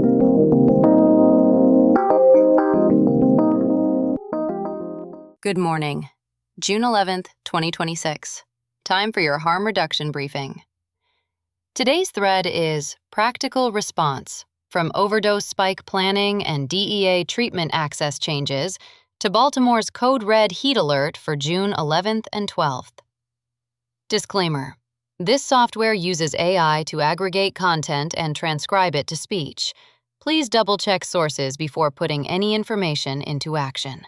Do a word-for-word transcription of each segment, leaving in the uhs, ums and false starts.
Good morning, June eleventh, twenty twenty-six. Time for your harm reduction briefing. Today's thread is Practical Response from Overdose Spike Planning and D E A Treatment Access Changes to Baltimore's Code Red Heat Alert for June eleventh and twelfth. Disclaimer: this software uses A I to aggregate content and transcribe it to speech. Please double-check sources before putting any information into action.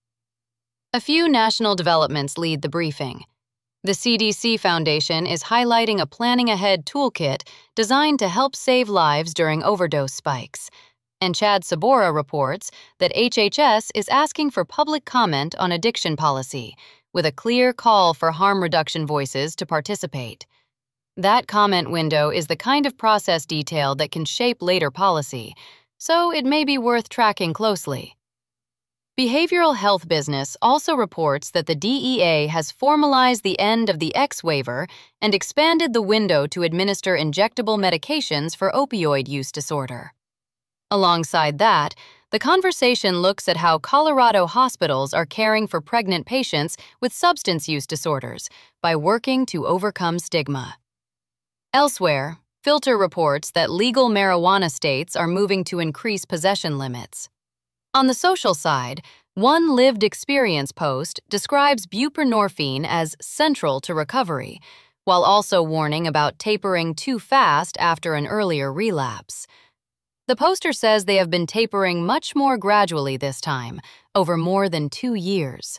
A few national developments lead the briefing. The C D C Foundation is highlighting a planning ahead toolkit designed to help save lives during overdose spikes. And Chad Sabora reports that H H S is asking for public comment on addiction policy, with a clear call for harm reduction voices to participate. That comment window is the kind of process detail that can shape later policy, so it may be worth tracking closely. Behavioral Health Business also reports that the D E A has formalized the end of the X waiver and expanded the window to administer injectable medications for opioid use disorder. Alongside that, the conversation looks at how Colorado hospitals are caring for pregnant patients with substance use disorders by working to overcome stigma. Elsewhere, Filter reports that legal marijuana states are moving to increase possession limits. On the social side, one lived experience post describes buprenorphine as central to recovery, while also warning about tapering too fast after an earlier relapse. The poster says they have been tapering much more gradually this time, over more than two years.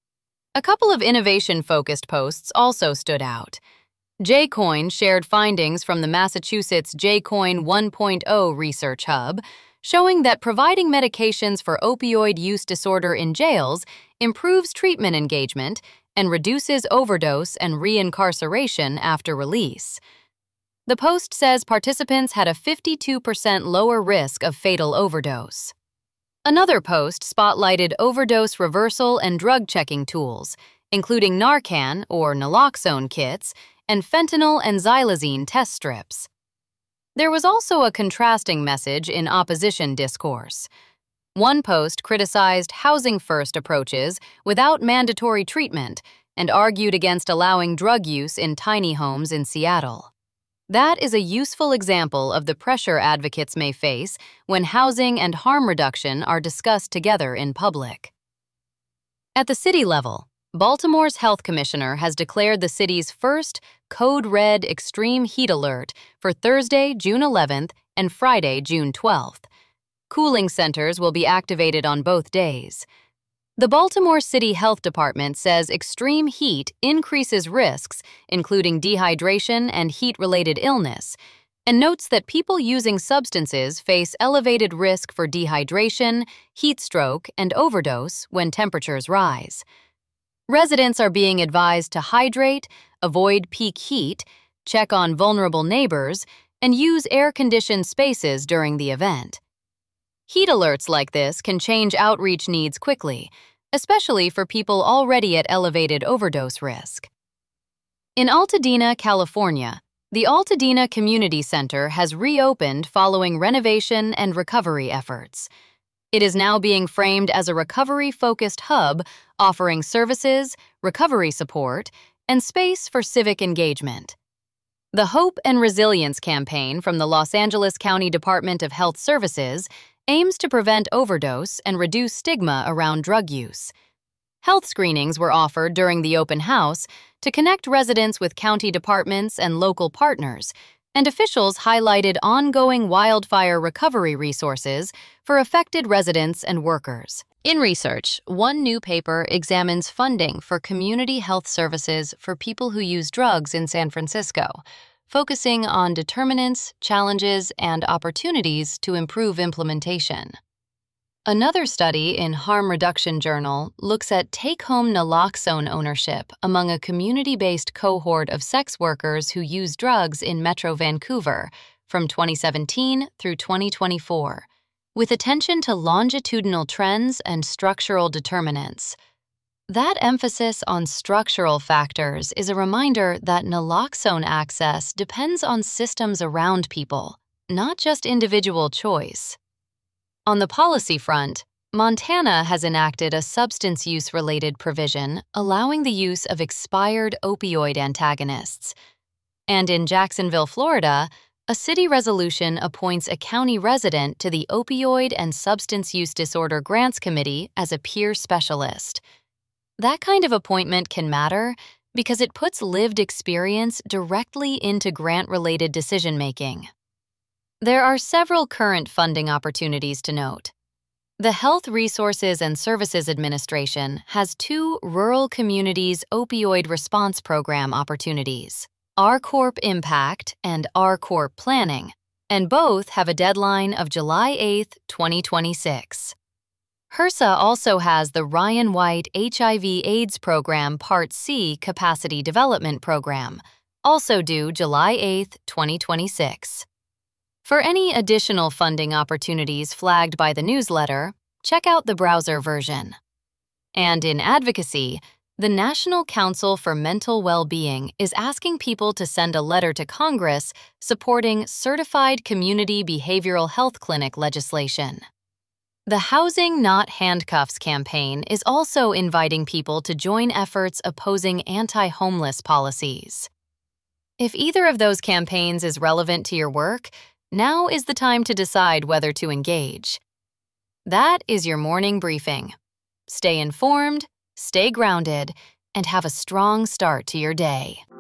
A couple of innovation-focused posts also stood out. J-Coin shared findings from the Massachusetts J-Coin one point oh Research Hub, showing that providing medications for opioid use disorder in jails improves treatment engagement and reduces overdose and reincarceration after release. The post says participants had a fifty-two percent lower risk of fatal overdose. Another post spotlighted overdose reversal and drug checking tools, including Narcan or naloxone kits and fentanyl and xylazine test strips. There was also a contrasting message in opposition discourse. One post criticized housing-first approaches without mandatory treatment and argued against allowing drug use in tiny homes in Seattle. That is a useful example of the pressure advocates may face when housing and harm reduction are discussed together in public. At the city level, Baltimore's health commissioner has declared the city's first Code Red Extreme Heat Alert for Thursday, June eleventh and Friday, June twelfth. Cooling centers will be activated on both days. The Baltimore City Health Department says extreme heat increases risks, including dehydration and heat-related illness, and notes that people using substances face elevated risk for dehydration, heat stroke, and overdose when temperatures rise. Residents are being advised to hydrate, avoid peak heat, check on vulnerable neighbors, and use air-conditioned spaces during the event. Heat alerts like this can change outreach needs quickly, especially for people already at elevated overdose risk. In Altadena, California, the Altadena Community Center has reopened following renovation and recovery efforts. It is now being framed as a recovery-focused hub, offering services, recovery support, and space for civic engagement. The Hope and Resilience campaign from the Los Angeles County Department of Health Services aims to prevent overdose and reduce stigma around drug use. Health screenings were offered during the open house to connect residents with county departments and local partners, and officials highlighted ongoing wildfire recovery resources for affected residents and workers. In research, one new paper examines funding for community health services for people who use drugs in San Francisco, focusing on determinants, challenges, and opportunities to improve implementation. Another study in Harm Reduction Journal looks at take-home naloxone ownership among a community-based cohort of sex workers who use drugs in Metro Vancouver from twenty seventeen through twenty twenty-four, with attention to longitudinal trends and structural determinants. That emphasis on structural factors is a reminder that naloxone access depends on systems around people, not just individual choice. On the policy front, Montana has enacted a substance use-related provision allowing the use of expired opioid antagonists. And in Jacksonville, Florida, a city resolution appoints a county resident to the Opioid and Substance Use Disorder Grants Committee as a peer specialist. That kind of appointment can matter because it puts lived experience directly into grant-related decision-making. There are several current funding opportunities to note. The Health Resources and Services Administration has two Rural Communities Opioid Response Program opportunities, R Corp Impact and R Corp Planning, and both have a deadline of July eighth, twenty twenty-six. HRSA also has the Ryan White H I V AIDS Program Part C Capacity Development Program, also due July eighth, twenty twenty-six. For any additional funding opportunities flagged by the newsletter, check out the browser version. And in advocacy, the National Council for Mental Well-Being is asking people to send a letter to Congress supporting Certified Community Behavioral Health Clinic legislation. The Housing Not Handcuffs campaign is also inviting people to join efforts opposing anti-homeless policies. If either of those campaigns is relevant to your work, now is the time to decide whether to engage. That is your morning briefing. Stay informed, stay grounded, and have a strong start to your day.